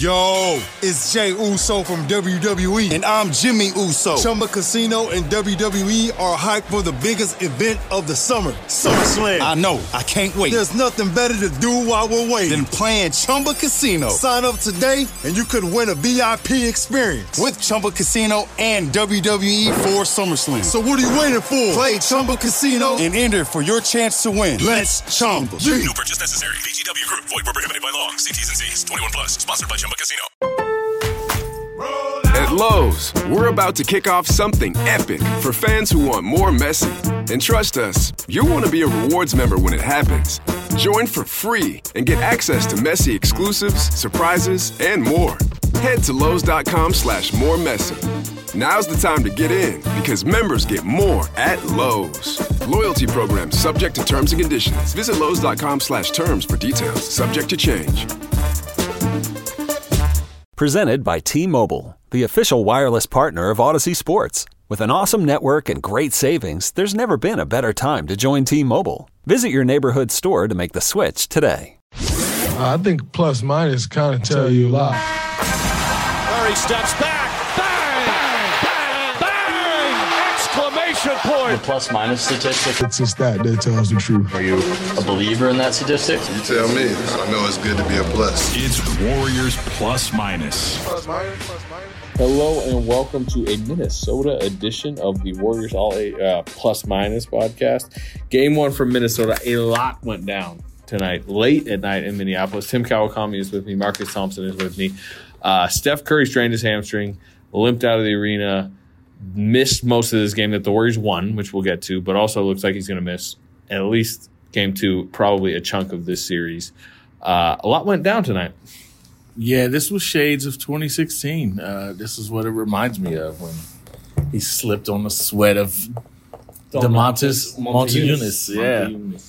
Yo, it's Jay Uso from WWE, and I'm Jimmy Uso. Chumba Casino and WWE are hyped for the biggest event of the summer, SummerSlam. I know, I can't wait. There's nothing better to do while we're waiting than playing Chumba Casino. Sign up today, and you could win a VIP experience with Chumba Casino and WWE for SummerSlam. So what are you waiting for? Play Chumba Casino and enter for your chance to win. Let's Chumba. No purchase necessary. VGW Group. Void where prohibited by law. See T's and C's. 21 plus. Sponsored by Chumba Casino. At Lowe's, we're about to kick off something epic for fans who want more Messi. And trust us, you'll want to be a rewards member when it happens. Join for free and get access to Messi exclusives, surprises, and more. Head to Lowe's.com/moremessy. Now's the time to get in because members get more at Lowe's. Loyalty program subject to terms and conditions. Visit Lowe's.com/terms for details. Subject to change. Presented by T-Mobile, the official wireless partner of Odyssey Sports. With an awesome network and great savings, there's never been a better time to join T-Mobile. Visit your neighborhood store to make the switch today. I think plus minus kind of tell you a lot. Murray steps back. Bang! Bang! Bang! Exclamation point! The plus minus statistic. It's a stat that tells the truth. Are you a believer in that statistic? You tell me. I know it's good to be a plus. It's Warriors Plus Minus. Hello and welcome to a Minnesota edition of the Warriors Plus Minus podcast. Game one from Minnesota. A lot went down tonight, late at night in Minneapolis. Tim Kawakami is with me. Marcus Thompson is with me. Steph Curry strained his hamstring, limped out of the arena, missed most of this game that the Warriors won, which we'll get to, but also looks like he's going to miss at least game two, probably a chunk of this series. A lot went down tonight. Yeah, this was shades of 2016. This is what it reminds me of when he slipped on the sweat of Domantas Montejunis. Yeah.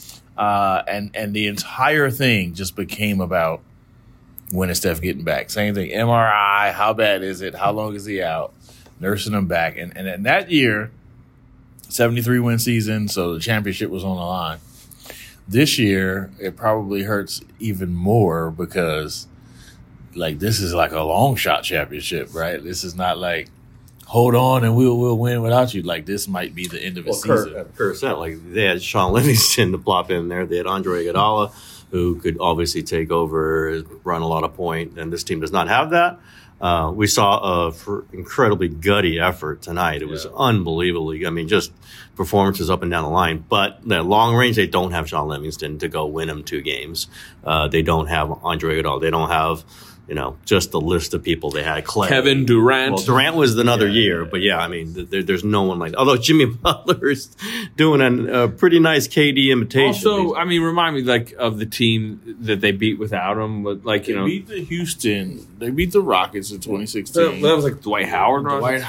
And the entire thing just became about when is Steph getting back. Same thing, MRI, how bad is it? How long is he out? Nursing him back. And in that year, 73-win season, so the championship was on the line. This year, it probably hurts even more because this is like a long shot championship, right? This is not like, hold on and we'll win without you. Like, this might be the end of the season. Kurt said, they had Sean Livingston to plop in there. They had Andre Iguodala, who could obviously take over, run a lot of point, and this team does not have that. We saw an incredibly gutty effort tonight. It was unbelievably, just performances up and down the line. But the long range, they don't have Sean Livingston to go win them 2 games. They don't have Andre Iguodala. They don't have just the list of people they had. Clay. Kevin Durant. Well, Durant was another year, but there's no one like that. Although Jimmy Butler is doing a pretty nice KD imitation. Also, remind me of the team that they beat without him. But they beat the Houston. They beat the Rockets in 2016. That was Dwight Howard.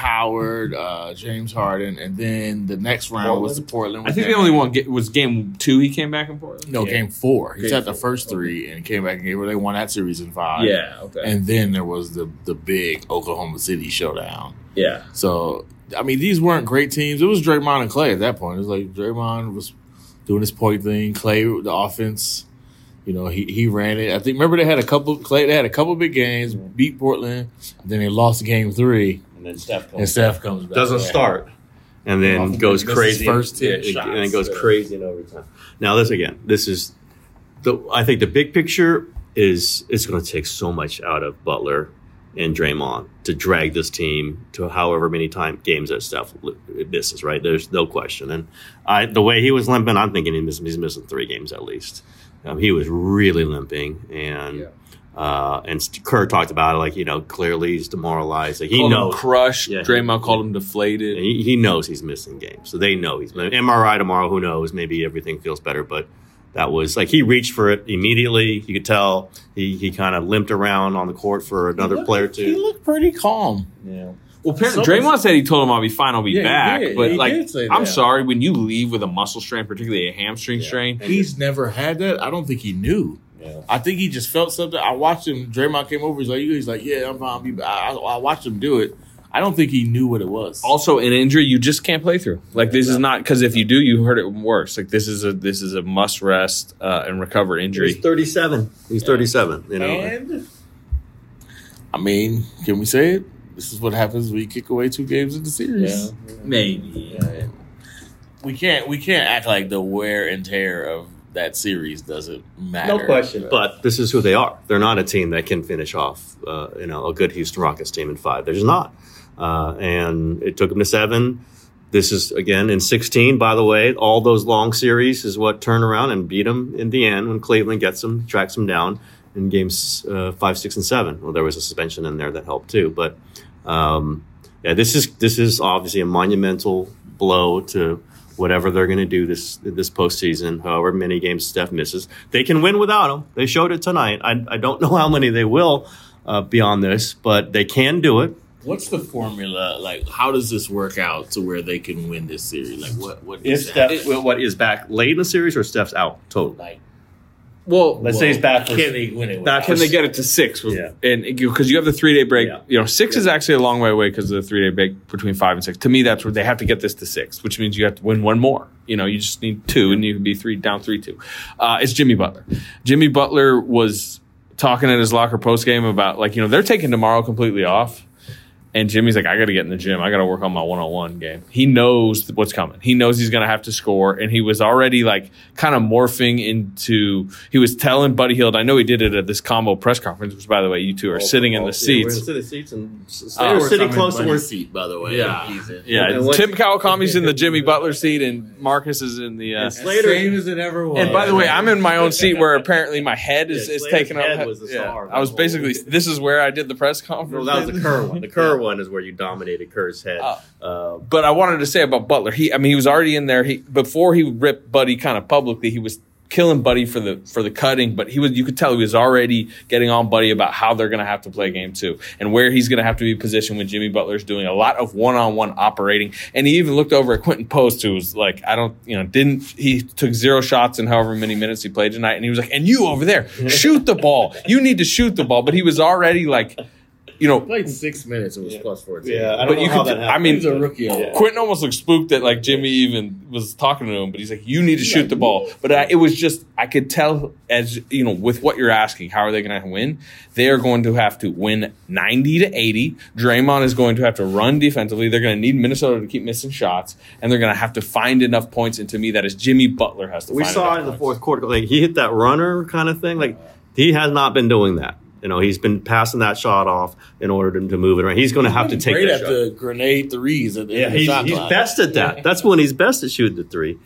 James Harden, and then the next round was the Portland. I think the only one was game 2. He came back in Portland. No, game 4. He shot the first 3 and came back and gave where they won that series in 5. Yeah. Okay. And then there was the big Oklahoma City showdown. Yeah. So, these weren't great teams. It was Draymond and Clay at that point. It was like Draymond was doing his point thing. Clay, the offense, he ran it. I think, remember they had a couple big games, beat Portland, and then they lost game 3. And then Steph comes back. Doesn't start. And then goes crazy. First 10 shots. And then goes crazy in overtime. Now, I think the big picture is it's going to take so much out of Butler and Draymond to drag this team to however many games that Steph misses, right? There's no question. And the way he was limping, I'm thinking he's missing 3 games at least. He was really limping. And Kerr talked about it, clearly he's demoralized. He knows. Crushed. Yeah, Draymond called him deflated. He knows he's missing games. So they know he's MRI tomorrow. Who knows? Maybe everything feels better, but that was he reached for it immediately. You could tell he kind of limped around on the court for another player too. He looked pretty calm. Yeah. Well, Draymond said he told him I'll be fine, I'll be back. But I'm sorry, when you leave with a muscle strain, particularly a hamstring strain, he's never had that. I don't think he knew. Yeah. I think he just felt something. I watched him. Draymond came over. He's like, yeah, I'm fine. I'll be back. I watched him do it. I don't think he knew what it was. Also, an injury you just can't play through. This is not because if you do, you hurt it worse. This is a must rest and recover injury. He's 37. He's 37. And I mean, can we say it? This is what happens when you kick away 2 games in the series. Yeah, maybe. Yeah. We can't act like the wear and tear of that series doesn't matter. No question. But this is who they are. They're not a team that can finish off, a good Houston Rockets team in 5. They're just not. And it took them to 7. This is, again, in 16, by the way. All those long series is what turned around and beat them in the end when Cleveland tracks them down in games 5, 6, and 7. Well, there was a suspension in there that helped too. But, this is obviously a monumental blow to whatever they're going to do this postseason, however many games Steph misses. They can win without him. They showed it tonight. I don't know how many they will beyond this, but they can do it. What's the formula? Like, how does this work out to where they can win this series? Like, what is Steph? What is back late in the series or Steph's out totally? Like, let's say he's back. Can they win it? Can they get it to 6? And because you have the 3-day break, 6 is actually a long way away because of the 3-day break between 5 and 6. To me, that's where they have to get this to 6, which means you have to win one more. You just need 2, and you can be down 3-2. It's Jimmy Butler. Jimmy Butler was talking at his locker post game about they're taking tomorrow completely off. And Jimmy's like, I got to get in the gym. I got to work on my one-on-one game. He knows what's coming. He knows he's going to have to score. And he was already kind of morphing into – he was telling Buddy Hield – I know he did it at this combo press conference, which, by the way, you two are sitting in the seats. We're in the seats and we're sitting close to our seat, by the way. Yeah. Tim Kawakami's in the Jimmy Butler seat, and Marcus is in the same as it ever was. And by the way, I'm in my own seat where apparently my head is taking up. Head was the star. I was basically – this is where I did the press conference. No, that was the Kerr one. The Kerr one is where you dominated Kerr's head. But I wanted to say about Butler, he was already in there. Before he ripped Buddy kind of publicly, he was killing Buddy for the cutting, but you could tell he was already getting on Buddy about how they're going to have to play game 2 and where he's going to have to be positioned when Jimmy Butler's doing a lot of one-on-one operating. And he even looked over at Quentin Post, who was like, he took 0 shots in however many minutes he played tonight, and he was like, and you over there, shoot the ball. You need to shoot the ball. But he was already he played 6 minutes. It was plus 14. Yeah, I don't know how that happened. He's a rookie. Quentin almost looked spooked that Jimmy even was talking to him, but he's like, "You need to shoot the ball." But it was just I could tell as with what you're asking, how are they going to win? They are going to have to win 90-80. Draymond is going to have to run defensively. They're going to need Minnesota to keep missing shots, and they're going to have to find enough points. And to me, that is Jimmy Butler has to. We saw in the fourth quarter, he hit that runner kind of thing. He has not been doing that. He's been passing that shot off in order to move it around. He's going to have to take that shot. The grenade threes. He's best at that. That's when he's best at shooting the 3.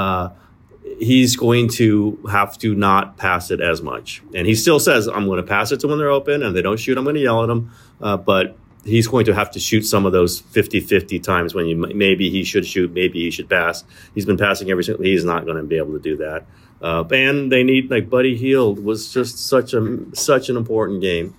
He's going to have to not pass it as much. And he still says, I'm going to pass it to when they're open, and if they don't shoot, I'm going to yell at them. But he's going to have to shoot some of those 50-50 times when maybe he should shoot, maybe he should pass. He's been passing every single – he's not going to be able to do that. And they need Buddy Hield was just such an important game.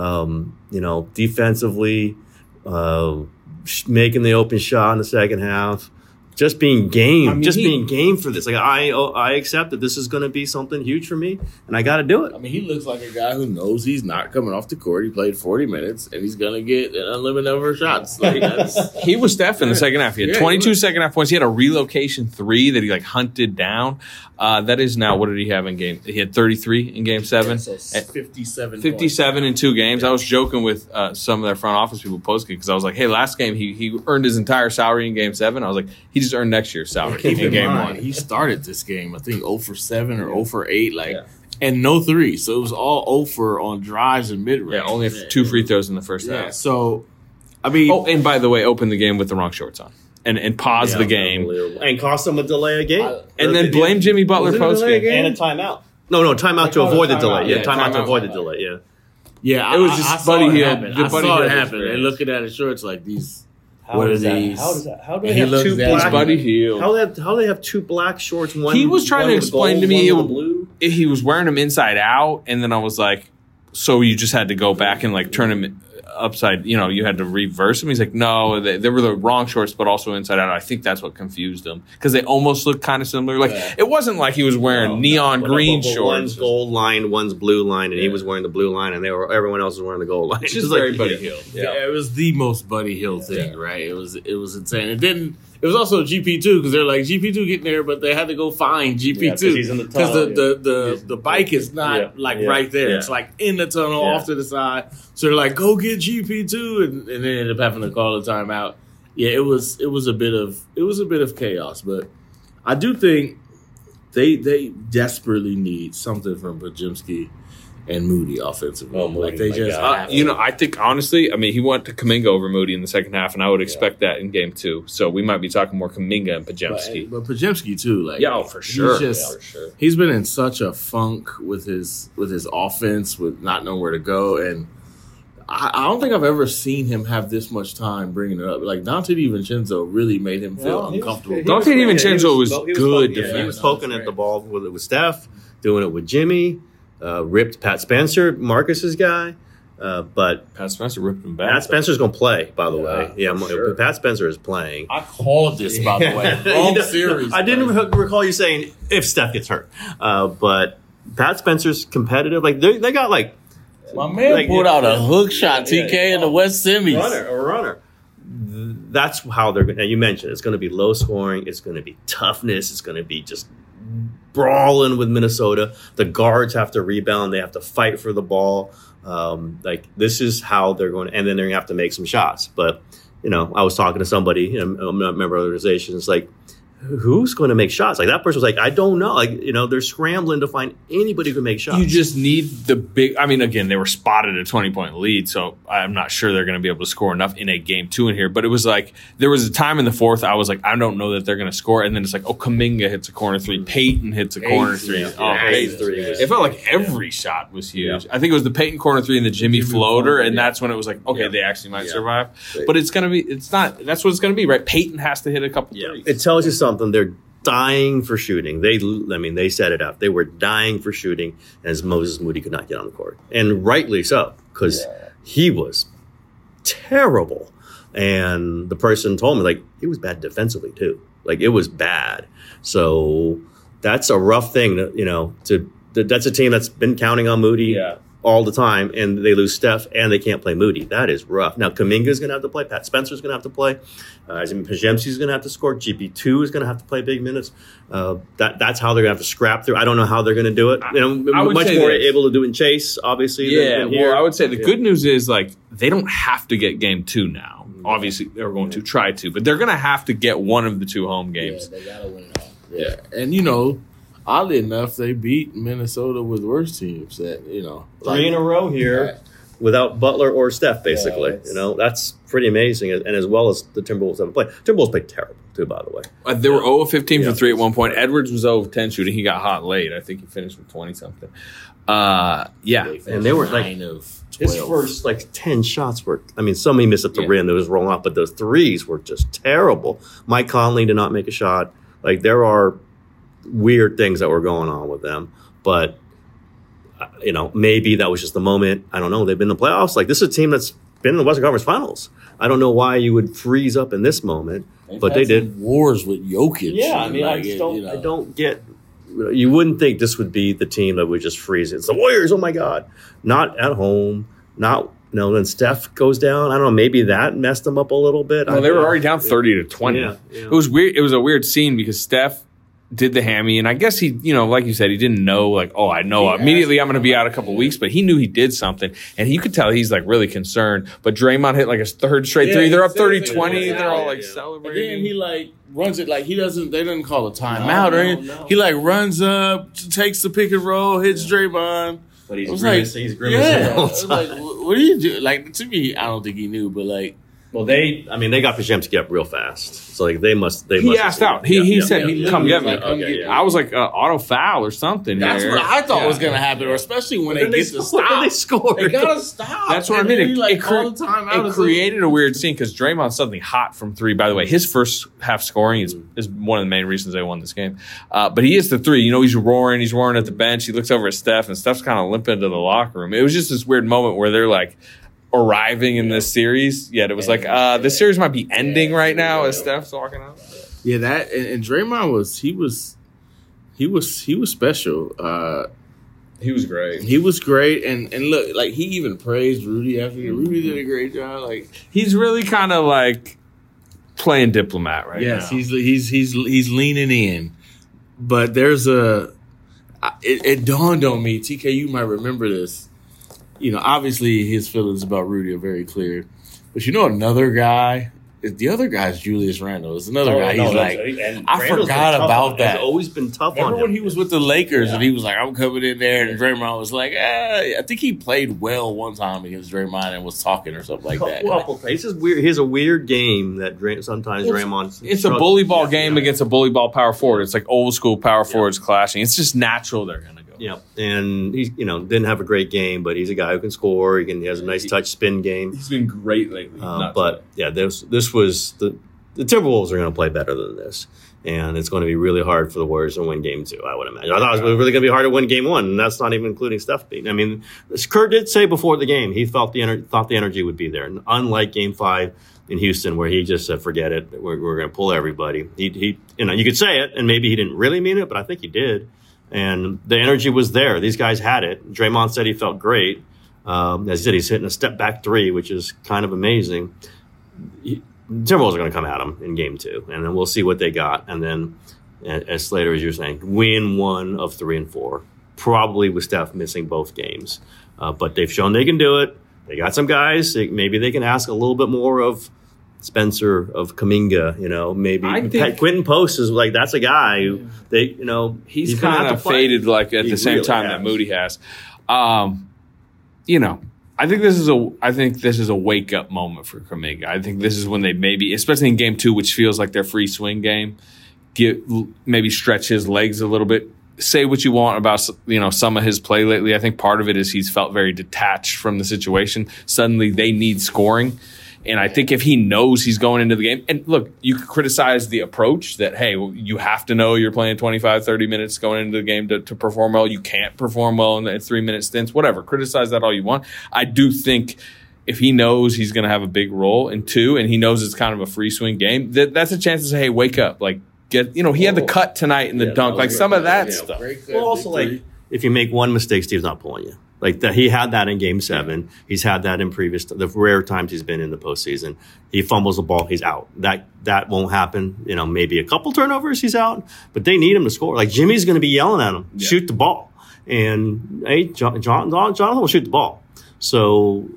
Defensively, making the open shot in the second half, just being game, being game for this. I accept that this is going to be something huge for me, and I got to do it. He looks like a guy who knows he's not coming off the court. He played 40 minutes, and he's going to get an unlimited number of shots. He was Steph in the second half. He had 22 second half points. He had a relocation 3 that he hunted down. That is now, what did he have in game? He had 33 in game 7. So 57 in 2 games. I was joking with some of their front office people post-game because I was like, hey, last game he earned his entire salary in game 7. I was like, he just earned next year's salary in game 1. He started this game, I think, 0 for 7 or 0 for 8, and no 3. So it was all 0 for on drives and mid-range. Yeah, only 2 free throws in the first half. So, and by the way, opened the game with the wrong shorts on. And pause the game. And cost them a delay of game. And then blame Jimmy Butler post-game. And a timeout. No, timeout to avoid the delay. Yeah, timeout to avoid the delay, yeah. Yeah, it was just Buddy Hield. I saw it happen. And looking at his shorts like these. What are these? How do they have 2 black? Buddy Hield. How do they have 2 black shorts? He was trying to explain to me he was wearing them inside out, and then I was like, so you just had to go back and turn them upside, you had to reverse them. He's like, no, they were the wrong shorts, but also inside out. I think that's what confused him because they almost looked kind of similar. It wasn't like he was wearing neon green shorts. One's gold line, one's blue line, and he was wearing the blue line, and everyone else was wearing the gold line. It's just very Buddy Hield. Yeah, it was the most Buddy Hield thing, right? It was insane. It didn't it was also GP2 because they're like GP2 getting there, but they had to go find GP2 because the bike is not right there. It's like in the tunnel off to the side. So they're like, go get GP2, and they ended up having to call the timeout. Yeah, it was a bit of chaos, but I do think they desperately need something from Podziemski and Moody offensively. I think honestly, he went to Kuminga over Moody in the second half, and I would expect that in game 2. So we might be talking more Kuminga and Podziemski. But Podziemski too, for sure. He's been in such a funk with his offense, with not knowing where to go, and I don't think I've ever seen him have this much time bringing it up. Like Dante DiVincenzo really made him feel uncomfortable. Dante DiVincenzo was good. He was poking at the ball with Steph, doing it with Jimmy. Ripped Pat Spencer, Marcus's guy, but Pat Spencer ripped him back. Pat Spencer's going to play, by the way. Yeah, sure. Pat Spencer is playing. I called this, by the way. Wrong series. I didn't recall you saying if Steph gets hurt, but Pat Spencer's competitive. Like they got like my man pulled out a hook shot, TK in the West semis. A runner. That's how they're going. And you mentioned it's going to be low scoring. It's going to be toughness. It's going to be just brawling with Minnesota. The guards have to rebound. They have to fight for the ball. This is how they're going to, and then they're going to have to make some shots. But, I was talking to somebody, a member of the organization. It's like, who's going to make shots? Like that person was like, I don't know. Like, they're scrambling to find anybody who can make shots. You just need the big, again, they were spotted a 20-point lead, so I'm not sure they're going to be able to score enough in a game 2 in here. But it was like, there was a time in the fourth, I was like, I don't know that they're going to score. And then it's like, Kuminga hits a corner 3. Peyton hits a corner 3. Peyton 3. It felt like every shot was huge. Yeah. I think it was the Peyton corner 3 and the Jimmy floater, and that's when it was like, okay, they actually might survive. But it's going to be, that's what it's going to be, right? Peyton has to hit a couple threes. It tells you something. They're dying for shooting. They set it up. They were dying for shooting as Moses Moody could not get on the court. And rightly so, because he was terrible. And the person told me, like, it was bad defensively, too. Like, it was bad. So that's a rough thing, that's a team that's been counting on Moody all the time, and they lose Steph, and they can't play Moody. That is rough. Now, Kuminga's going to have to play. Pat Spencer's going to have to play. Podziemski's going to have to score. GP2 is going to have to play big minutes. That's how they're going to have to scrap through. I don't know how they're going to do it. Much more able to do it in Chase, obviously. Yeah, I would say the good news is, like, they don't have to get game 2 now. Obviously, they're going to try to, but they're going to have to get one of the 2 home games. Yeah, they got to win it all. Yeah, and oddly enough, they beat Minnesota with worse teams. That 3 in a row here without Butler or Steph, basically. That's pretty amazing. And as well as the Timberwolves haven't played. Timberwolves played terrible too, by the way. They were 0 of 15 from 3 at one point. Edwards was 0 of 10 shooting. He got hot late. I think he finished with 20 something. And they were like his first 10 shots were. Some he missed at the rim that was rolling off, but those threes were just terrible. Mike Conley did not make a shot. Like there are weird things that were going on with them, but maybe that was just the moment. I don't know. They've been in the playoffs. Like this is a team that's been in the Western Conference Finals. I don't know why you would freeze up in this moment, but they did. Wars with Jokic. Yeah, I don't get. You wouldn't think this would be the team that would just freeze it. It's the Warriors. Oh my God, not at home. Not. Then Steph goes down. I don't know. Maybe that messed them up a little bit. Well, they were already down 30-20. Yeah. It was weird. It was a weird scene because Steph did the hammy, and I guess he, like you said, he didn't know, I know immediately I'm going to be out a couple weeks, but he knew he did something, and you could tell he's really concerned. But Draymond hit his third straight 3. They're up 30-20. They're all celebrating. And then he runs it he doesn't. They didn't call a timeout or anything. No. He runs up, takes the pick and roll, hits Draymond. But he's grimacing the whole time. What do you do? To me, I don't think he knew, but Well, they got Podziemski up real fast. So they must. He asked out. He said, "Come get me." I was like, auto foul or something. That's what I thought was going to happen, especially when they get the stop. They score. They got to stop. That's what I mean. It created a weird scene because Draymond's suddenly hot from 3. By the way, his first half scoring is one of the main reasons they won this game. But he hits the 3. He's roaring. He's roaring at the bench. He looks over at Steph, and Steph's kind of limping to the locker room. It was just this weird moment where they're arriving in this series, yet it was this series might be ending right now as Steph's walking out. Yeah, that and Draymond was special. He was great. He was great, and look, he even praised Rudy after Rudy did a great job. He's really kind of playing diplomat right now. Yes, he's leaning in. But there's it dawned on me, TK, you might remember this. Obviously his feelings about Rudy are very clear. But another guy, the other guy's Julius Randle. It's another guy. He's I forgot about that. It's always been tough on him. Remember when he was with the Lakers and he was like, I'm coming in there, and Draymond was like, I think he played well one time against Draymond and was talking or something like that. Well, it's just weird. He has a weird game that sometimes Draymond. It's a bully ball game against a bully ball power forward. It's like old school power forwards clashing. It's just natural they're going to go. Yeah, and he didn't have a great game, but he's a guy who can score. He has a nice touch spin game. He's been great lately. This was the Timberwolves are going to play better than this, and it's going to be really hard for the Warriors to win Game 2. I would imagine. I thought it was really going to be hard to win Game 1, and that's not even including Steph beating. I mean, Kerr did say before the game he thought the energy would be there, and unlike Game 5 in Houston, where he just said, "Forget it, we're going to pull everybody." He you could say it, and maybe he didn't really mean it, but I think he did. And the energy was there. These guys had it. Draymond said he felt great. As he said, he's hitting a step-back three, which is kind of amazing. Timberwolves are going to come at him in Game 2, and then we'll see what they got. And then, as Slater, as you were saying, win 1 of 3 and 4, probably with Steph missing both games. But they've shown they can do it. They got some guys. Maybe they can ask a little bit more of Spencer, of Kuminga, maybe Quentin Post is like, that's a guy who he's kind of faded like at the same time that Moody has. I think this is a wake up moment for Kuminga. I think this is when they maybe, especially in Game 2, which feels like their free swing game, maybe stretch his legs a little bit. Say what you want about some of his play lately. I think part of it is he's felt very detached from the situation. Suddenly they need scoring. And I think if he knows he's going into the game, and look, you could criticize the approach that, hey, you have to know you're playing 25, 30 minutes going into the game to perform well. You can't perform well in 3-minute stints, whatever. Criticize that all you want. I do think if he knows he's going to have a big role in 2 and he knows it's kind of a free swing game, that's a chance to say, hey, wake up. Like, he had the cut tonight in the dunk, like some of that stuff. Well, also, like, if you make one mistake, Steve's not pulling you. Like he had that in Game 7. He's had that in the rare times he's been in the postseason. He fumbles the ball, he's out. That won't happen. Maybe a couple turnovers, he's out. But they need him to score. Like Jimmy's going to be yelling at him, shoot the ball, and hey, Jonathan will shoot the ball. So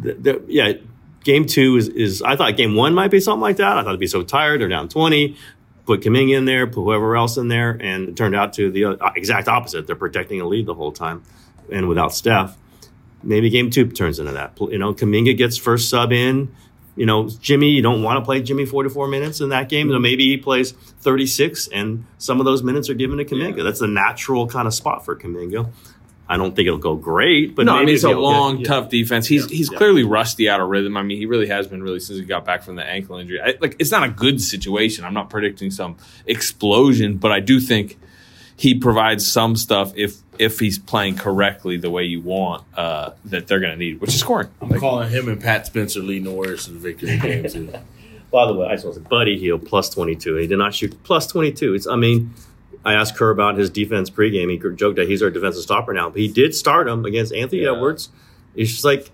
Game 2 is. I thought Game 1 might be something like that. I thought it'd be so tired. They're down 20. Put Kuminga in there, put whoever else in there, and it turned out to the exact opposite. They're protecting a lead the whole time. And without Steph, maybe Game 2 turns into that. Kuminga gets first sub in. Jimmy, you don't want to play Jimmy 44 minutes in that game. So maybe he plays 36, and some of those minutes are given to Kuminga. Yeah. That's a natural kind of spot for Kuminga. I don't think it'll go great, but maybe it's a long, tough defense. He's clearly rusty out of rhythm. I mean, he really has been since he got back from the ankle injury. It's not a good situation. I'm not predicting some explosion, but I do think he provides some stuff if he's playing correctly the way you want that they're going to need, which is scoring. I'm calling him and Pat Spencer leading the Warriors to the victory game too. By the way, I saw Buddy Hield plus 22. He did not shoot plus 22. I asked Kerr about his defense pregame. He joked that he's our defensive stopper now, but he did start him against Anthony Edwards. It's just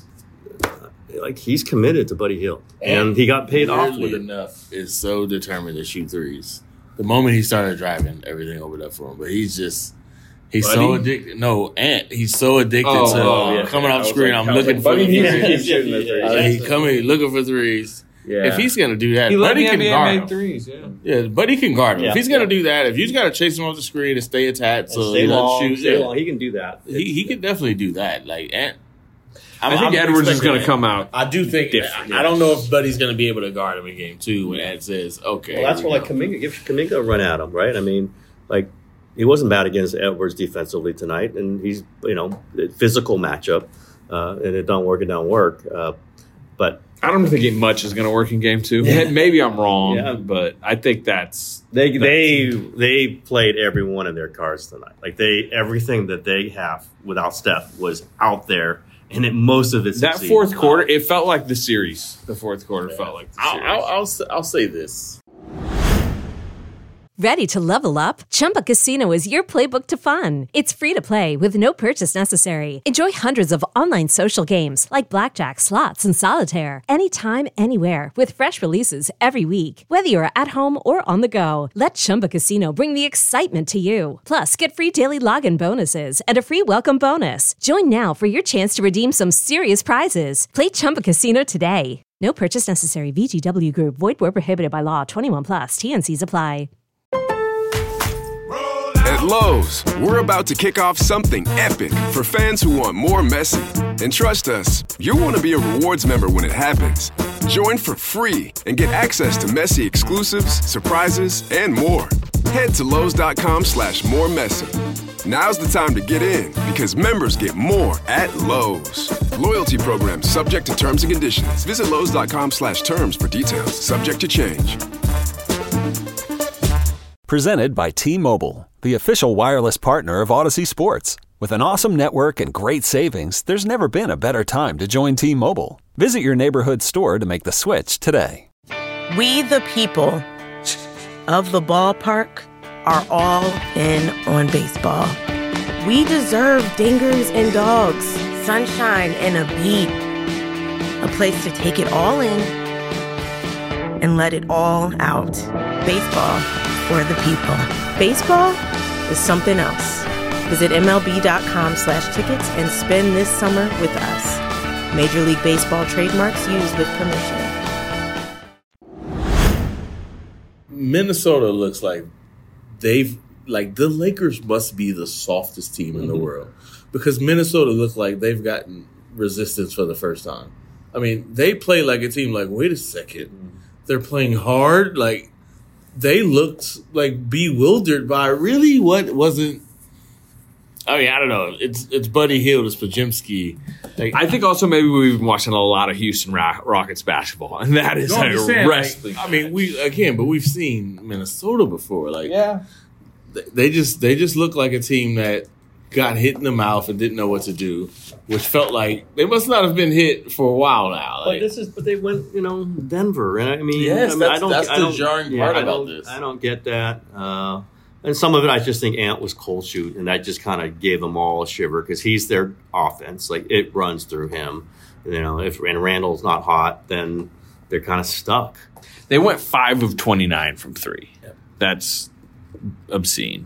he's committed to Buddy Hield, and he got paid off with it. Enough is so determined to shoot threes. The moment he started driving, everything opened up for him. But he's so addicted. No, he's so addicted to coming off screen. I'm looking for threes. He's coming looking for threes. Yeah. If he's going to do that, Buddy can guard him. Threes, Buddy can guard him. If he's going to do that, if you just got to chase him off the screen and stay attached, so stay long, he can do that. He can definitely do that. I think Edwards is going to come out. I do think different. I don't know if Buddy's going to be able to guard him in Game 2 when Ed says, okay. Well, that's where Kuminga, give Kuminga a run at him, right? I mean, he wasn't bad against Edwards defensively tonight, and he's, physical matchup, and it don't work. But I don't think much is going to work in Game 2. Yeah. Maybe I'm wrong, but I think they played every one of their cards tonight. Everything that they have without Steph was out there. And most of it that fourth quarter, it felt like the series. The fourth quarter felt like the series. I'll say this. Ready to level up? Chumba Casino is your playbook to fun. It's free to play with no purchase necessary. Enjoy hundreds of online social games like blackjack, slots, and solitaire. Anytime, anywhere with fresh releases every week. Whether you're at home or on the go, let Chumba Casino bring the excitement to you. Plus, get free daily login bonuses and a free welcome bonus. Join now for your chance to redeem some serious prizes. Play Chumba Casino today. No purchase necessary. VGW Group. Void where prohibited by law. 21 plus. TNCs apply. At Lowe's, we're about to kick off something epic for fans who want more Messi. And trust us, you'll want to be a rewards member when it happens. Join for free and get access to Messi exclusives, surprises, and more. Head to Lowe's.com/more Messi. Now's the time to get in because members get more at Lowe's. Loyalty program subject to terms and conditions. Visit Lowe's.com/terms for details. Subject to change. Presented by T-Mobile, the official wireless partner of Odyssey Sports. With an awesome network and great savings, there's never been a better time to join T-Mobile. Visit your neighborhood store to make the switch today. We the people of the ballpark are all in on baseball. We deserve dingers and dogs, sunshine and a beat. A place to take it all in and let it all out. Baseball for the people. Baseball is something else. Visit MLB.com/tickets and spend this summer with us. Major League Baseball trademarks used with permission. Minnesota looks like the Lakers must be the softest team in the world because Minnesota looks like they've gotten resistance for the first time. I mean, they play like a team like, wait a second, they're playing hard. Like, they looked like bewildered by really what wasn't. I mean, I don't know. It's Buddy Hield, it's Pajimski. Like, I think also maybe we've been watching a lot of Houston Rockets basketball, and that is wrestling. Like, I mean, but we've seen Minnesota before. Like, yeah, they just look like a team that got hit in the mouth and didn't know what to do, which felt like they must not have been hit for a while now. Like, but they went, Denver, and I mean, yes, that's the jarring part about this. I don't get that. And some of it, I just think Ant was cold shoot, and that just kind of gave them all a shiver because he's their offense. Like, it runs through him. If Randall's not hot, then they're kind of stuck. They went 5 of 29 from 3. Yep. That's obscene.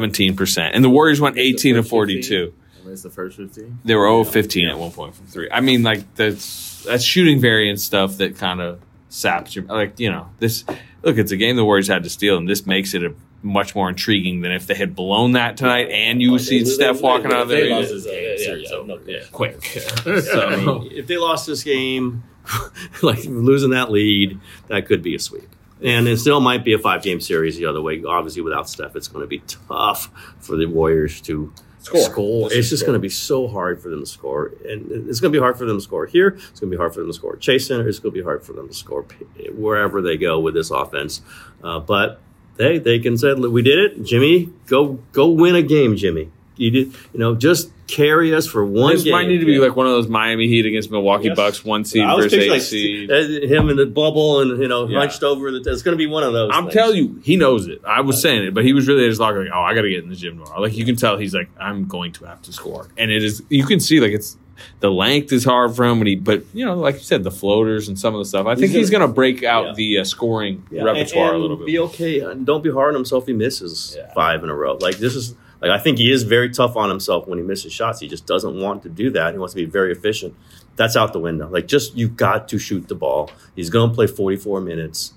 17%. And the Warriors went 18 of 42. It's the first 15? They were 0 of 15 at one point from 3. I mean, like, that's shooting variance stuff that kind of saps your – this – look, it's a game the Warriors had to steal, and this makes it a much more intriguing than if they had blown that tonight and you see Steph walking out of there. They lost this game. Quick. So, I mean, if they lost this game, like losing that lead, that could be a sweep. And it still might be a 5-game series the other way. Obviously, without Steph, it's going to be tough for the Warriors to score. It's just going to be so hard for them to score. And it's going to be hard for them to score here. It's going to be hard for them to score at Chase Center. It's going to be hard for them to score wherever they go with this offense. But they can say, we did it. Jimmy, go win a game, Jimmy. You did, just carry us for one game. This might need to be like one of those Miami Heat against Milwaukee Bucks, 1 seed versus 8 seed. Him in the bubble and, hunched over. It's going to be one of those. I'm telling you, he knows it. I was saying it, but he was really just like, oh, I got to get in the gym tomorrow. Like, you can tell he's like, I'm going to have to score. And it is, you can see, like, it's, the length is hard for him, but like you said, the floaters and some of the stuff. I think he's going to break out the scoring repertoire a little bit. Be okay. Don't be hard on himself if he misses 5 in a row. Like, this is I think he is very tough on himself when he misses shots. He just doesn't want to do that. He wants to be very efficient. That's out the window. Like, you've got to shoot the ball. He's going to play 44 minutes.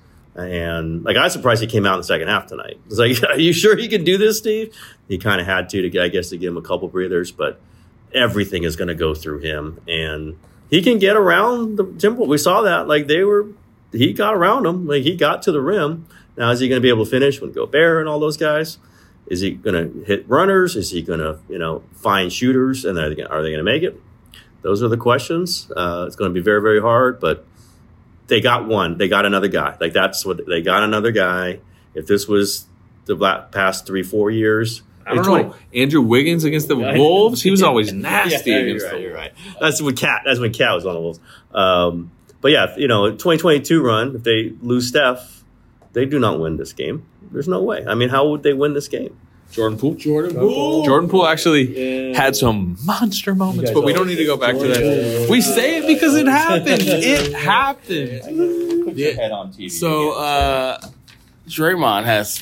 And I was surprised he came out in the second half tonight. It's like, are you sure he can do this, Steve? He kind of had to give him a couple breathers, but everything is going to go through him, and he can get around the Timberwolves. We saw that. He got around them. Like, he got to the rim. Now, is he going to be able to finish with Gobert and all those guys? Is he going to hit runners? Is he going to, find shooters? And are they going to make it? Those are the questions. It's going to be very, very hard, but they got one. They got another guy. Like, that's what they got, another guy. If this was the past 3-4 years, I don't know. Andrew Wiggins against the Wolves, he was always nasty against the Wolves. You're right. That's when Cat was on the Wolves. But yeah, 2022 run, if they lose Steph, They do not win this game. There's no way. I mean, how would they win this game? Jordan Poole actually had some monster moments, but we don't need to go back to that. We say it because it happened. It happened. Put your head on TV. So, Draymond has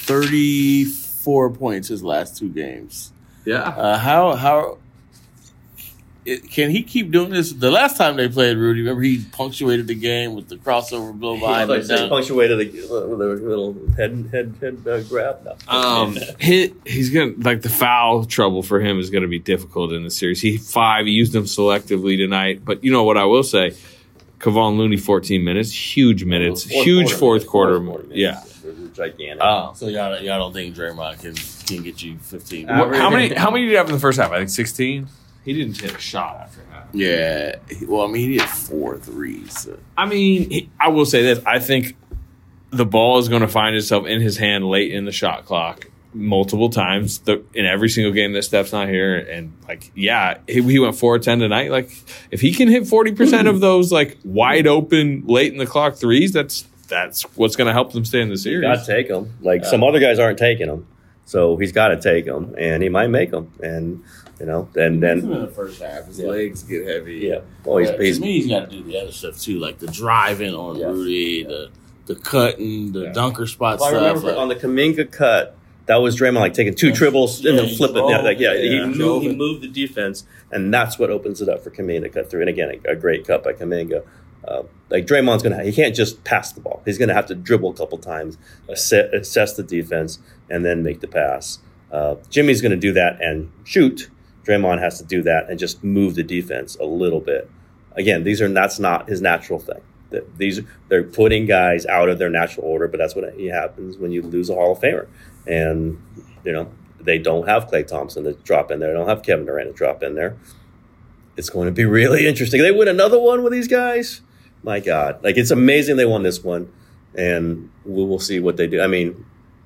34 points his last 2 games. Yeah. How can he keep doing this? The last time they played, Rudy, remember he punctuated the game with the crossover blow by. He punctuated the little head grab. No. He's gonna the foul trouble for him is gonna be difficult in the series. He used them selectively tonight, but you know what I will say, Kevon Looney 14 minutes, huge minutes, huge fourth quarter. Yeah. Gigantic. So y'all don't think Draymond can get you 15? How many did you have in the first half? I think 16. He didn't hit a shot after that. Yeah. Well, I mean, he hit 4 threes. So. I mean, I will say this. I think the ball is going to find itself in his hand late in the shot clock multiple times in every single game that Steph's not here. And, he went 4-10 tonight. Like, if he can hit 40% of those, wide open, late in the clock threes, that's what's going to help them stay in the series. Got to take them. Some other guys aren't taking them. So he's got to take them, and he might make them. And, then in the first half, his legs get heavy. Yeah. Well, he's got to do the other stuff, too, like the driving on Rudy, the cutting, the dunker spot stuff. I remember on the Kuminga cut, that was Draymond taking 2 dribbles and then flipping. He moved the defense, and that's what opens it up for Kuminga to cut through. And again, a great cut by Kuminga. Draymond's he can't just pass the ball. He's going to have to dribble a couple times, assess the defense, and then make the pass. Jimmy's going to do that and shoot. Draymond has to do that and just move the defense a little bit. Again, that's not his natural thing. They're putting guys out of their natural order, but that's what happens when you lose a Hall of Famer. And they don't have Klay Thompson to drop in there. They don't have Kevin Durant to drop in there. It's going to be really interesting. They win another one with these guys. My God, it's amazing they won this one, and we will see what they do. I mean,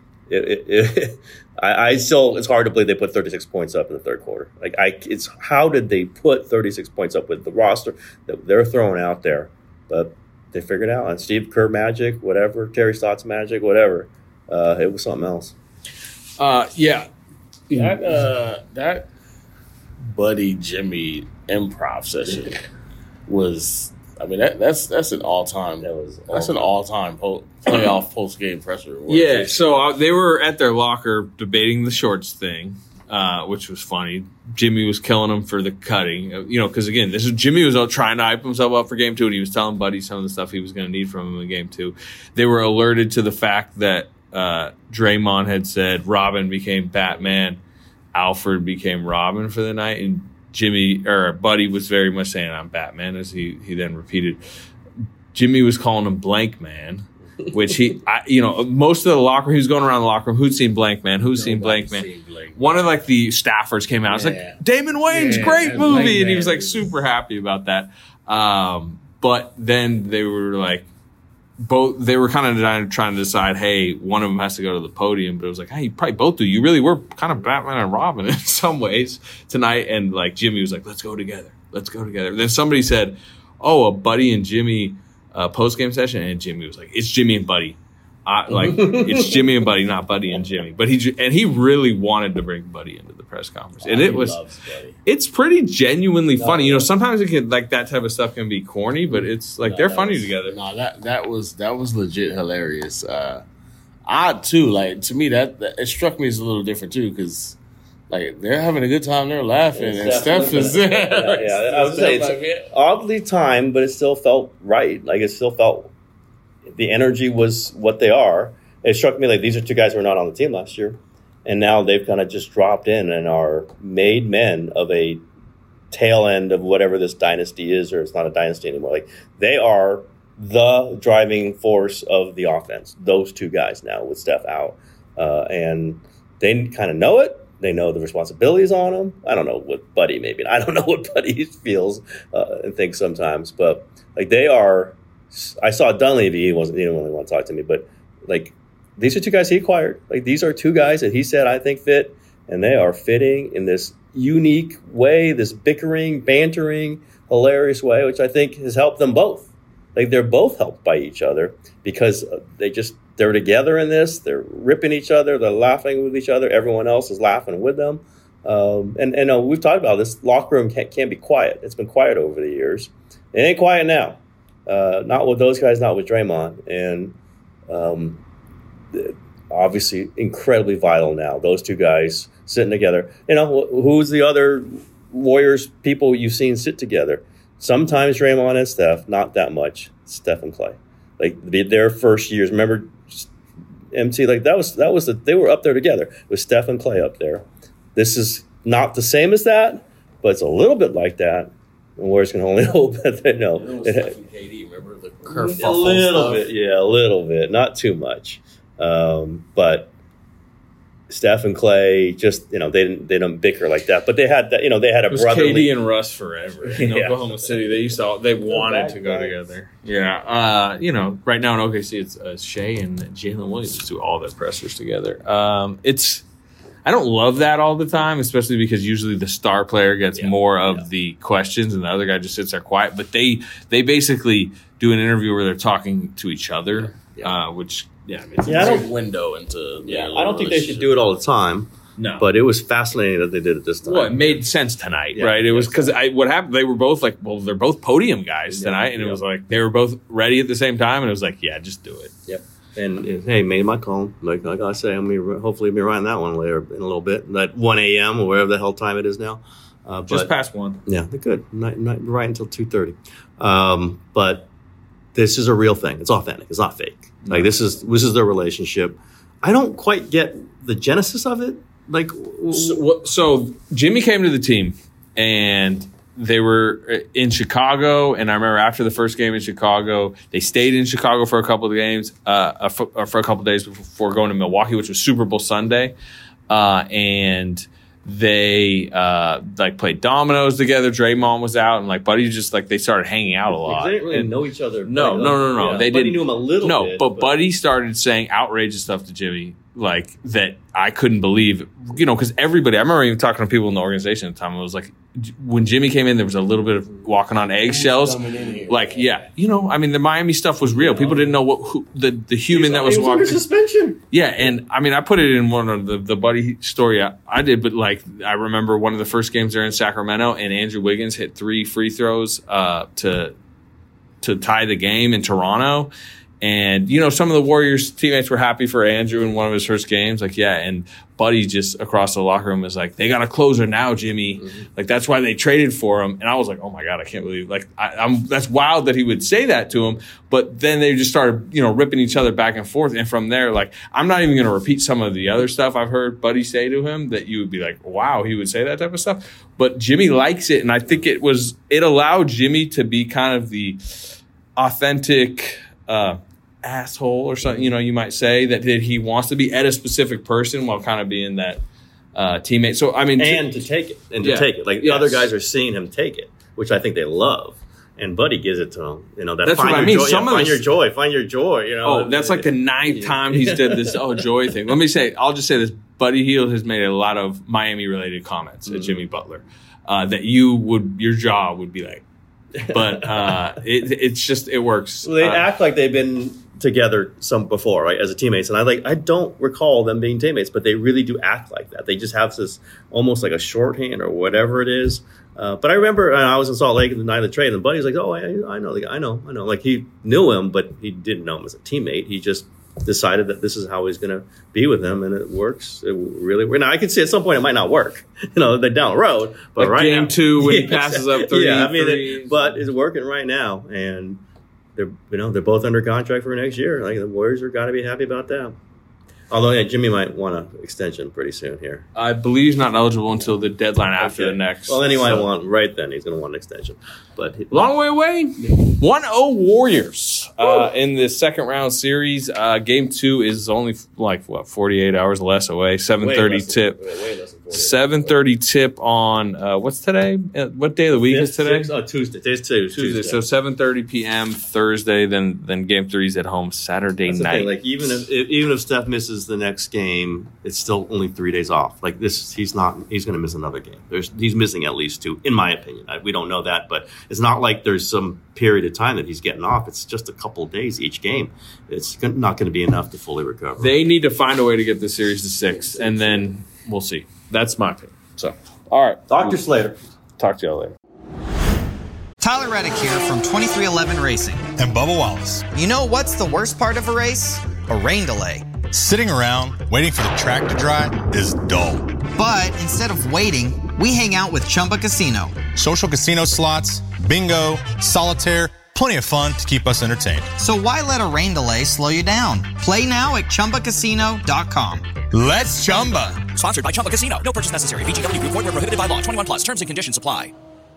it's hard to believe they put 36 points up in the third quarter. How did they put 36 points up with the roster that they're throwing out there? But they figured it out. And Steve Kerr magic, whatever, Terry Stotts magic, whatever. It was something else. That Buddy Jimmy improv session was. I mean, that's an all-time. That's an all-time playoff post-game presser. Yeah, so they were at their locker debating the shorts thing, which was funny. Jimmy was killing him for the cutting, because again, Jimmy was trying to hype himself up for game 2, and he was telling Buddy some of the stuff he was going to need from him in game 2. They were alerted to the fact that Draymond had said Robin became Batman, Alfred became Robin for the night, and Buddy was very much saying, I'm Batman, as he then repeated. Jimmy was calling him Blank Man, which most of the locker room, he was going around the locker room, who's seen Blank Man? Who's seen Blank Man? One of the staffers came out. It's Damon Wayans, great movie. And he was super happy about that. But then they were they were kind of trying to decide, hey, one of them has to go to the podium, but it was hey, you probably both do. You really were kind of Batman and Robin in some ways tonight. And Jimmy was let's go together. Let's go together. Then somebody said, oh, a Buddy and Jimmy post-game session. And Jimmy was it's Jimmy and Buddy. It's Jimmy and Buddy, not Buddy and Jimmy. But he really wanted to bring Buddy into the press conference. And it's pretty genuinely funny. Sometimes it can that type of stuff can be corny, but it's they're funny together. No, that was legit hilarious. Odd too. To me that it struck me as a little different too, because they're having a good time, they're laughing, and Steph is there. Yeah, I would say it's oddly timed, but it still felt right. It still felt. The energy was what they are. It struck me these are 2 guys who were not on the team last year, and now they've kind of just dropped in and are made men of a tail end of whatever this dynasty is, or it's not a dynasty anymore. They are the driving force of the offense. Those 2 guys now with Steph out, and they kind of know it. They know the responsibilities on them. I don't know what Buddy maybe. I don't know what Buddy feels and thinks sometimes, but they are. I saw Dunleavy. He didn't really want to talk to me, but these are 2 guys he acquired. These are 2 guys that he said I think fit, and they are fitting in this unique way, this bickering, bantering, hilarious way, which I think has helped them both. They're both helped by each other because they're they're together in this. They're ripping each other. They're laughing with each other. Everyone else is laughing with them. And we've talked about this. Locker room can't be quiet. It's been quiet over the years. It ain't quiet now. Not with those guys, not with Draymond. And obviously incredibly vital now. Those two guys sitting together. Who's the other Warriors people you've seen sit together? Sometimes Draymond and Steph, not that much. Steph and Clay. Like their first years. Remember MT, like that was they were up there together with Steph and Clay up there. This is not the same as that, but it's a little bit like that. And Warriors can only hope that they know. Steph and KD, remember the kerfuffle a little stuff? bit, yeah, a little bit, not too much. But Steph and Clay just, they don't bicker like that. But they had that, they had a brotherly. KD and Russ forever in Oklahoma City. They wanted to go together. Yeah, right now in OKC it's Shea and Jalen Williams do all their pressers together. I don't love that all the time, especially because usually the star player gets more of the questions and the other guy just sits there quiet. But they basically do an interview where they're talking to each other, which it's a great window into. I don't think they should do it all the time. No, but it was fascinating that they did it this time. Well, it made sense tonight, right? It was because what happened. They were both like, well, they're both podium guys tonight, and it was like they were both ready at the same time, and it was like, yeah, just do it. Yep. And hey, made my call. Like I say, I'm hopefully be writing that one later in a little bit. That 1 a.m. or whatever the hell time it is now. Just past 1. Yeah, they're good. Not right until 2:30. But this is a real thing. It's authentic. It's not fake. Like this is their relationship. I don't quite get the genesis of it. Like, so Jimmy came to the team and they were in Chicago, and I remember after the first game in Chicago, they stayed in Chicago for a couple of games, for a couple of days before going to Milwaukee, which was Super Bowl Sunday, and they played dominoes together. Draymond was out, and Buddy just they started hanging out a lot. They didn't really know each other. No. Yeah. They Buddy didn't knew him a little bit. But Buddy started saying outrageous stuff to Jimmy. That I couldn't believe, because everybody, I remember even talking to people in the organization at the time. It was like, when Jimmy came in, there was a little bit of walking on eggshells. The Miami stuff was real. People didn't know the human that was walking. Under suspension. Yeah, and I put it in one of the Buddy story I did, but I remember one of the first games there in Sacramento, and Andrew Wiggins hit 3 free throws to tie the game in Toronto. And, some of the Warriors teammates were happy for Andrew in one of his first games. And Buddy just across the locker room was like, they got a closer now, Jimmy. Mm-hmm. That's why they traded for him. And I was like, oh, my God, I can't believe that's wild that he would say that to him. But then they just started, ripping each other back and forth. And from there, I'm not even going to repeat some of the other stuff I've heard Buddy say to him that you would be like, wow, he would say that type of stuff. But Jimmy likes it. And I think it allowed Jimmy to be kind of the authentic asshole or something, you might say that he wants to be at a specific person while kind of being that teammate. So to take it take it. The other guys are seeing him take it, which I think they love. And Buddy gives it to him. That's what I mean. Find your joy. That's like the 9th time he's did this joy thing. I'll just say this: Buddy Hield has made a lot of Miami related comments at Jimmy Butler that your jaw would be like. But it works. Well, they act like they've been together some before, right, as a teammates, and I don't recall them being teammates, but they really do act like that. They just have this almost like a shorthand or whatever it is. But I remember I was in Salt Lake the night of the trade, and Buddy's like, "Oh, I know the guy. I know." Like he knew him, but he didn't know him as a teammate. He just decided that this is how he's going to be with him, and it works. It really. Now I could see at some point it might not work. They're down the road, but right game now, 2 when he passes up 3. But it's working right now, and they're both under contract for next year. The Warriors are got to be happy about that. Although Jimmy might want an extension pretty soon here. I believe he's not eligible until the deadline after the next. Well, then he's going to want an extension. But long way away. 1-0 Warriors in the second round series. Game 2 is only 48 hours less away. 7:30 tip. Way less than 48 7:30 tip on what's today? What day of the week is today? Tuesday. Today's Tuesday. So 7:30 p.m. Thursday. Then Game 3's at home Saturday night. Like even if Steph misses the next game, it's still only 3 days off. Like this, he's going to miss another game. He's missing at least 2, in my opinion. We don't know that, but it's not like there's some period of time that he's getting off. It's just a couple of days each game. It's not going to be enough to fully recover. They need to find a way to get the series to 6, and then we'll see. That's my opinion. So, all right. Dr. Slater. Talk to y'all later. Tyler Reddick here from 2311 Racing. And Bubba Wallace. You know what's the worst part of a race? A rain delay. Sitting around waiting for the track to dry is dull. But instead of waiting, we hang out with Chumba Casino. Social casino slots, bingo, solitaire, plenty of fun to keep us entertained. So why let a rain delay slow you down? Play now at ChumbaCasino.com. Let's Chumba. Sponsored by Chumba Casino. No purchase necessary. VGW Group. Void where prohibited by law. 21 plus. Terms and conditions apply.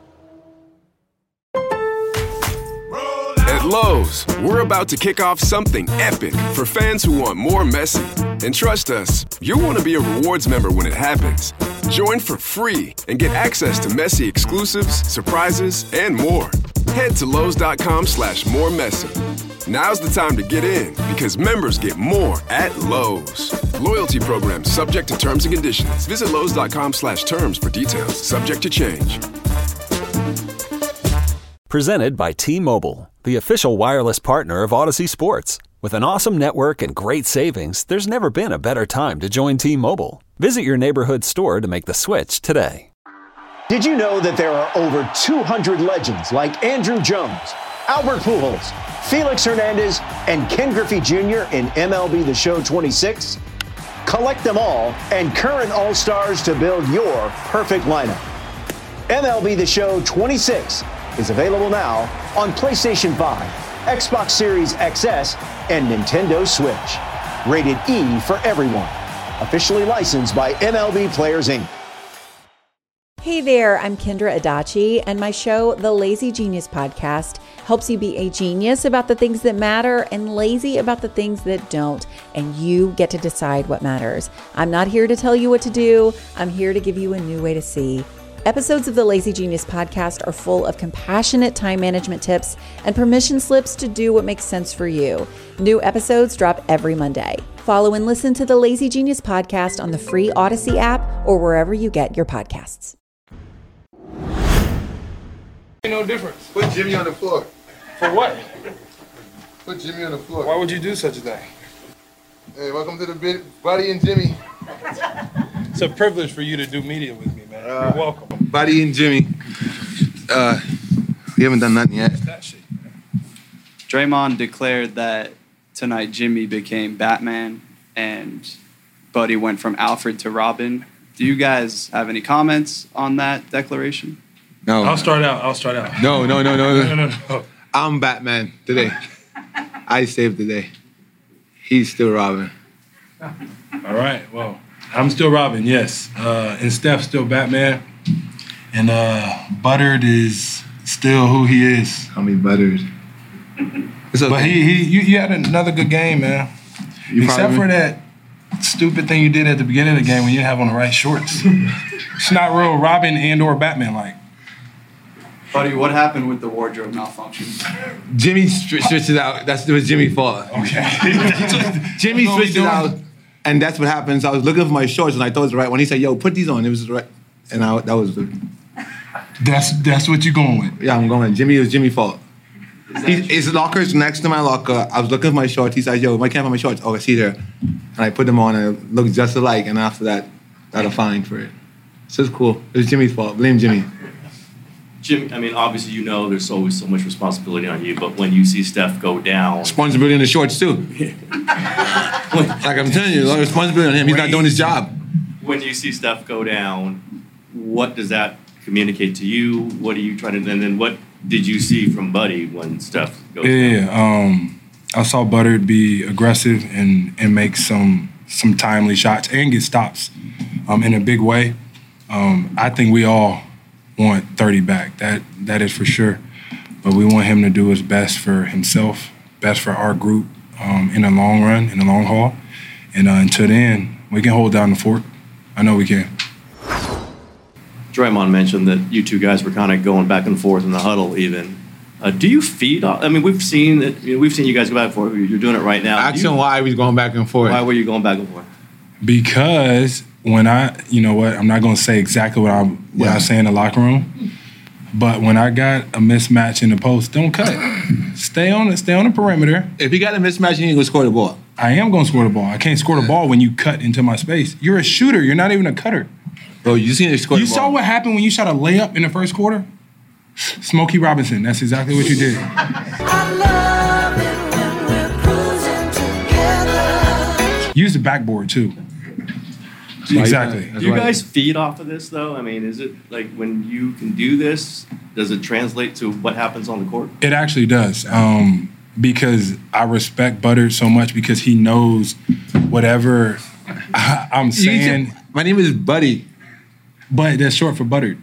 At Lowe's, we're about to kick off something epic for fans who want more Messi. And trust us, you'll want to be a rewards member when it happens. Join for free and get access to Messi exclusives, surprises, and more. Head to Lowe's.com/moremessy. Now's the time to get in because members get more at Lowe's. Loyalty program subject to terms and conditions. Visit Lowe's.com/terms for details. Subject to change. Presented by T-Mobile, the official wireless partner of Odyssey Sports. With an awesome network and great savings, there's never been a better time to join T-Mobile. Visit your neighborhood store to make the switch today. Did you know that there are over 200 legends like Andrew Jones, Albert Pujols, Felix Hernandez, and Ken Griffey Jr. in MLB The Show 26? Collect them all and current All-Stars to build your perfect lineup. MLB The Show 26 is available now on PlayStation 5, Xbox Series XS, and Nintendo Switch. Rated E for everyone. Officially licensed by MLB Players, Inc. Hey there, I'm Kendra Adachi, and my show, The Lazy Genius Podcast, helps you be a genius about the things that matter and lazy about the things that don't, and you get to decide what matters. I'm not here to tell you what to do. I'm here to give you a new way to see. Episodes of the Lazy Genius Podcast are full of compassionate time management tips and permission slips to do what makes sense for you. New episodes drop every Monday. Follow and listen to the Lazy Genius Podcast on the free Odyssey app or wherever you get your podcasts. No difference. Put Jimmy on the floor. For what? Put Jimmy on the floor. Why would you do such a thing? Hey, welcome to the Buddy and Jimmy. It's a privilege for you to do media with me, man. You're welcome. Buddy and Jimmy. We haven't done nothing yet. Draymond declared that tonight Jimmy became Batman and Buddy went from Alfred to Robin. Do you guys have any comments on that declaration? No. I'll start out. No. I'm Batman today. I saved the day. He's still Robin. All right. Well, I'm still Robin, yes. And Steph's still Batman. And Buttered is still who he is. Call me Buttered. Okay. But you had another good game, man. Except for that stupid thing you did at the beginning of the game when you didn't have on the right shorts. It's not real Robin and or Batman-like. Buddy, what happened with the wardrobe malfunction? Jimmy switched it out. It was Jimmy's fault. Okay. Jimmy switched it out, and that's what happened. So I was looking for my shorts, and I thought it was the right one. He said, "Yo, put these on." It was the right, and that was the. That's what you're going with. Yeah, I'm going with Jimmy. It was Jimmy's fault. His locker's next to my locker. I was looking for my shorts. He said, "Yo, I can't find my shorts." Oh, I see there, and I put them on, and it looked just alike. And after that, got a fine for it. So it's cool. It was Jimmy's fault. Blame Jimmy. Jim, I mean, obviously, you know there's always so much responsibility on you, but when you see Steph go down... Responsibility in the shorts, too. Like I'm telling you, a lot of responsibility on him. He's not doing his job. When you see Steph go down, what does that communicate to you? What are you trying to... And then what did you see from Buddy when Steph goes down? I saw Buttered be aggressive and make some timely shots and get stops in a big way. I think we all want 30 back. That is for sure. But we want him to do his best for himself, best for our group in the long run, in the long haul. And until then, we can hold down the fort. I know we can. Draymond mentioned that you two guys were kind of going back and forth in the huddle even. Do you feed off? I mean, we've seen you guys go back and forth. You're doing it right now. Ask him why we going back and forth. Why were you going back and forth? Because when you know what, I'm not going to say exactly what I say in the locker room, but when I got a mismatch in the post, don't cut. Stay on the perimeter. If you got a mismatch, you ain't gonna score the ball. I am going to score the ball. I can't score the ball when you cut into my space. You're a shooter. You're not even a cutter. Bro, you seen it score the ball. You saw what happened when you shot a layup in the first quarter? Smokey Robinson, that's exactly what you did. Use the backboard, too. Exactly. Do you guys feed off of this, though? I mean, is it like when you can do this, does it translate to what happens on the court? It actually does. Because I respect Butter so much because he knows whatever I'm saying. My name is Buddy. But that's short for Buttered.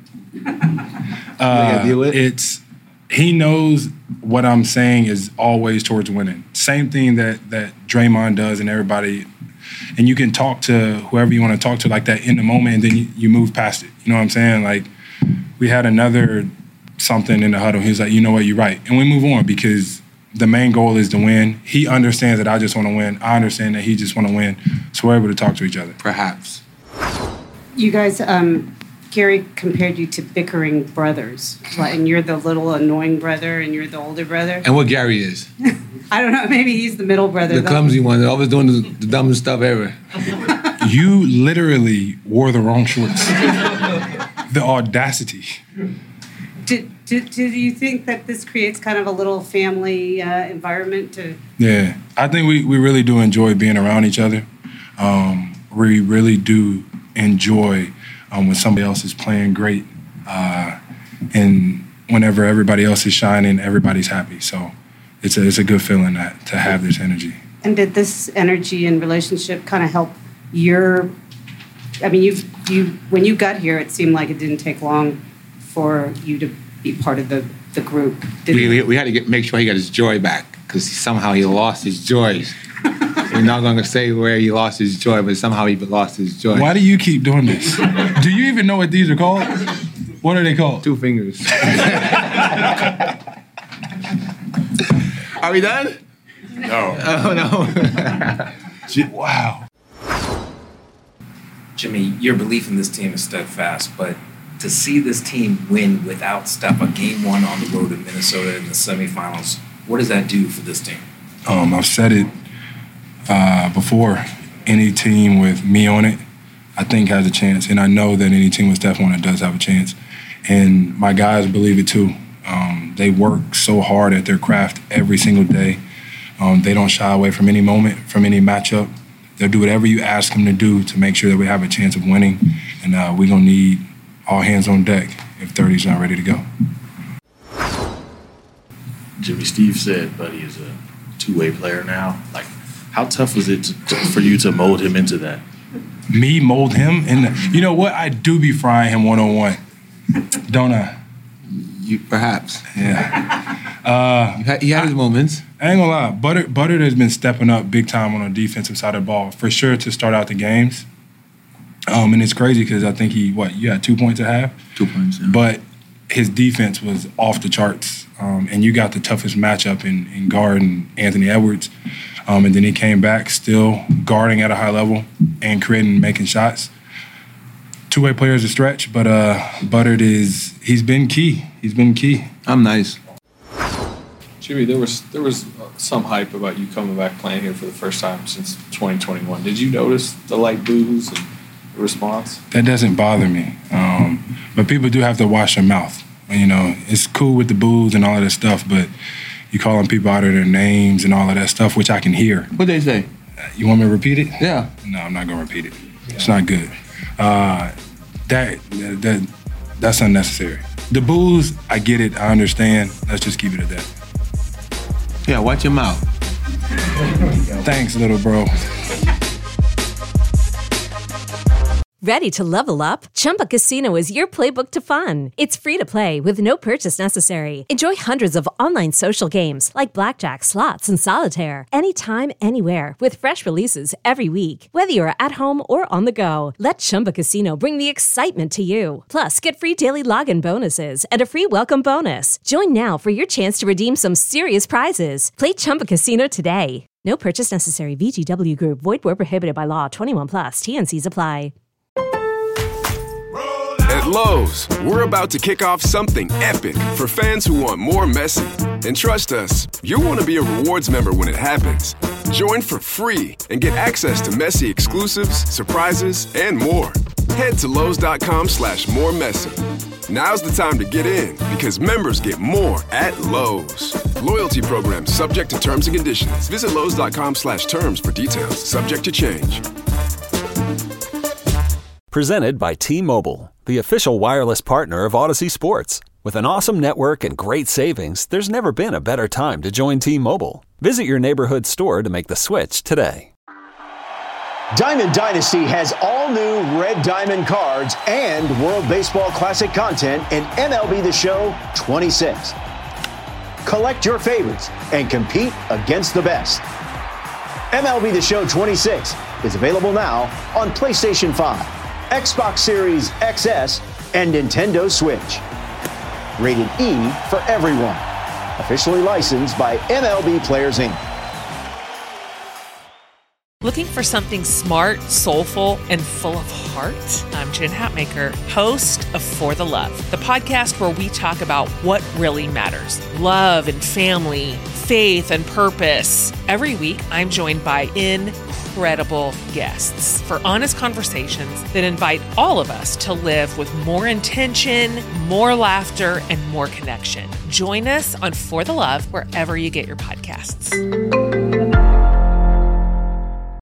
He knows what I'm saying is always towards winning. Same thing that Draymond does and everybody. And you can talk to whoever you want to talk to like that in the moment, and then you move past it. You know what I'm saying? Like, we had another something in the huddle. He was like, you know what, you're right. And we move on because the main goal is to win. He understands that I just want to win. I understand that he just want to win. So we're able to talk to each other. Perhaps. You guys, Gary compared you to bickering brothers. And you're the little annoying brother and you're the older brother. And what Gary is? I don't know. Maybe he's the middle brother. The clumsy one. Always doing the dumbest stuff ever. You literally wore the wrong shorts. The audacity. Do you think that this creates kind of a little family environment to? Yeah, I think we really do enjoy being around each other. We really do enjoy when somebody else is playing great, and whenever everybody else is shining, everybody's happy. So it's a good feeling to have this energy. And did this energy and relationship kind of help your? I mean, when you got here, it seemed like it didn't take long for you to be part of the group. We had to make sure he got his joy back because somehow he lost his joy. We're not going to say where he lost his joy, but somehow he lost his joy. Why do you keep doing this? Do you even know what these are called? What are they called? 2 fingers. Are we done? No. Oh, no. Wow. Jimmy, your belief in this team is steadfast, but to see this team win without Steph, a game 1 on the road in Minnesota in the semifinals, what does that do for this team? I've said it before. Any team with me on it, I think has a chance. And I know that any team with Steph on it does have a chance. And my guys believe it too. They work so hard at their craft every single day. They don't shy away from any moment, from any matchup. They'll do whatever you ask them to do to make sure that we have a chance of winning. And we're going to need all hands on deck if 30's not ready to go. Jimmy, Steve said Buddy is a two-way player now. Like, how tough was it for you to mold him into that? Me mold him? You know what? I do be frying him one-on-one. Don't I? Perhaps. Yeah. He had his moments. I ain't gonna lie. Butter has been stepping up big time on the defensive side of the ball, for sure, to start out the games. And it's crazy because I think you had 2 points at half? 2 points, yeah. But his defense was off the charts. And you got the toughest matchup in guarding Anthony Edwards. And then he came back still guarding at a high level and making shots. Two-way player is a stretch, but Buttard he's been key. He's been key. I'm nice. Jimmy, there was some hype about you coming back playing here for the first time since 2021. Did you notice the light boos and the response? That doesn't bother me. But people do have to wash their mouth. You know, it's cool with the boos and all of that stuff, but you calling people out of their names and all of that stuff, which I can hear. What they say? You want me to repeat it? Yeah. No, I'm not gonna repeat it. It's not good. That's unnecessary. The boos, I get it. I understand. Let's just keep it at that. Yeah, watch your mouth. Thanks, little bro. Ready to level up? Chumba Casino is your playbook to fun. It's free to play with no purchase necessary. Enjoy hundreds of online social games like blackjack, slots, and solitaire anytime, anywhere with fresh releases every week. Whether you're at home or on the go, let Chumba Casino bring the excitement to you. Plus, get free daily login bonuses and a free welcome bonus. Join now for your chance to redeem some serious prizes. Play Chumba Casino today. No purchase necessary. VGW Group. Void where prohibited by law. 21 plus. T&Cs apply. At Lowe's, we're about to kick off something epic for fans who want more Messi. And trust us, you'll want to be a rewards member when it happens. Join for free and get access to Messi exclusives, surprises, and more. Head to Lowe's.com/moremessy. Now's the time to get in because members get more at Lowe's. Loyalty program subject to terms and conditions. Visit Lowe's.com/terms for details. Subject to change. Presented by T-Mobile, the official wireless partner of Odyssey Sports. With an awesome network and great savings, there's never been a better time to join T-Mobile. Visit your neighborhood store to make the switch today. Diamond Dynasty has all new Red Diamond cards and World Baseball Classic content in MLB The Show 26. Collect your favorites and compete against the best. MLB The Show 26 is available now on PlayStation 5, Xbox Series XS, and Nintendo Switch. Rated E for everyone. Officially licensed by MLB Players Inc. Looking for something smart, soulful, and full of heart? I'm Jen Hatmaker, host of For the Love, the podcast where we talk about what really matters. Love and family, faith and purpose. Every week, I'm joined by incredible guests for honest conversations that invite all of us to live with more intention, more laughter, and more connection. Join us on For the Love wherever you get your podcasts.